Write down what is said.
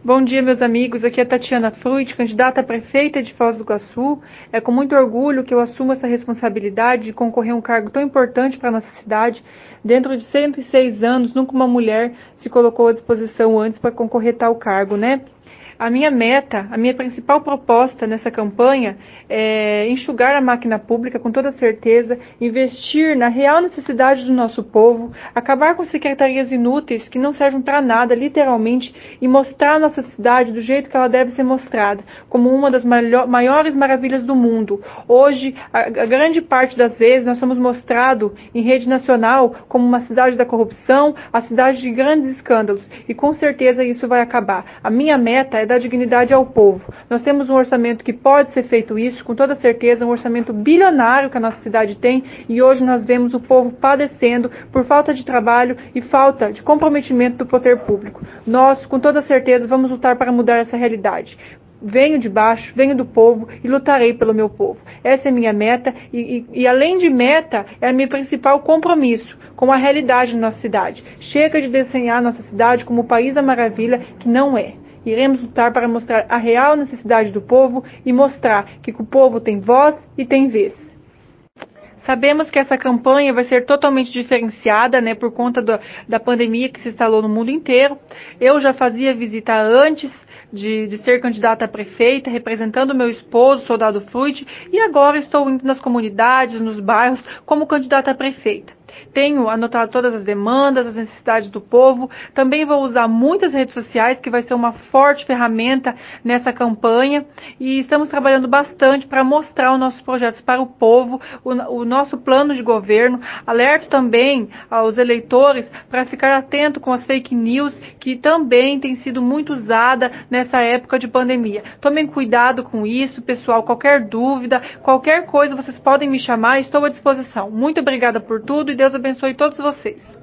Bom dia, meus amigos. Aqui é Tatiana Fruit, candidata a prefeita de Foz do Iguaçu. É com muito orgulho que eu assumo essa responsabilidade de concorrer a um cargo tão importante para a nossa cidade. Dentro de 106 anos, nunca uma mulher se colocou à disposição antes para concorrer a tal cargo, né? A minha meta, a minha principal proposta nessa campanha é enxugar a máquina pública com toda certeza, investir na real necessidade do nosso povo, acabar com secretarias inúteis que não servem para nada, literalmente, e mostrar a nossa cidade do jeito que ela deve ser mostrada, como uma das maiores maravilhas do mundo. Hoje, a grande parte das vezes, nós somos mostrados em rede nacional como uma cidade da corrupção, a cidade de grandes escândalos, e com certeza isso vai acabar. A minha meta é dar dignidade ao povo. Nós temos um orçamento que pode ser feito isso, com toda certeza, um orçamento bilionário que a nossa cidade tem, e hoje nós vemos o povo padecendo por falta de trabalho e falta de comprometimento do poder público. Nós, com toda certeza, vamos lutar para mudar essa realidade. Venho de baixo, venho do povo e lutarei pelo meu povo. Essa é minha meta e além de meta, é meu principal compromisso com a realidade da nossa cidade. Chega de desenhar nossa cidade como o país da maravilha que não é. Iremos lutar para mostrar a real necessidade do povo e mostrar que o povo tem voz e tem vez. Sabemos que essa campanha vai ser totalmente diferenciada, né, por conta da pandemia que se instalou no mundo inteiro. Eu já fazia visita antes de ser candidata a prefeita, representando meu esposo, Soldado Fruit, e agora estou indo nas comunidades, nos bairros, como candidata a prefeita. Tenho anotado todas as demandas, as necessidades do povo. Também vou usar muitas redes sociais, que vai ser uma forte ferramenta nessa campanha. E estamos trabalhando bastante para mostrar os nossos projetos para o povo, o nosso plano de governo. Alerto também aos eleitores para ficar atento com as fake news, que também tem sido muito usada nessa época de pandemia. Tomem cuidado com isso, pessoal. Qualquer dúvida, qualquer coisa, vocês podem me chamar. Estou à disposição. Muito obrigada por tudo e Deus abençoe todos vocês.